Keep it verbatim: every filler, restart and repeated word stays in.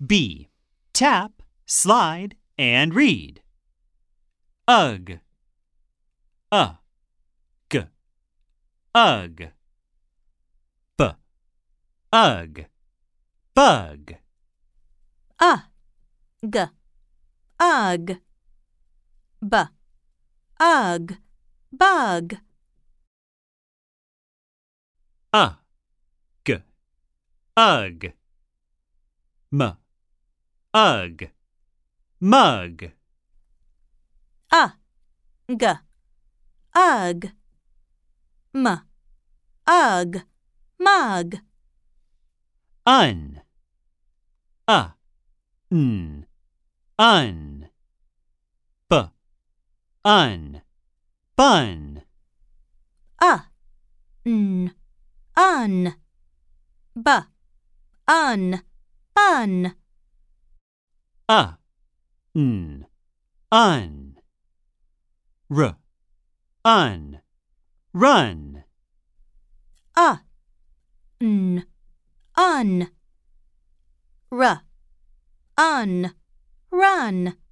B. Tap, slide, and read. Ugh. Uh. G. Ugh. B. Ugh. Bug. Uh. G. Ugh. B. Ugh. Bug. Uh. G. Ugh. M. Ugh. Mug. Uh. G. Ugh. M. Ugh. Mug. Un. Uh. N. Un. B. Un. Bun. Uh. N. Un. B. Un. Bun. Uh. N. Un. R. Un. Run. Uh. N. Un. R. Un. Run.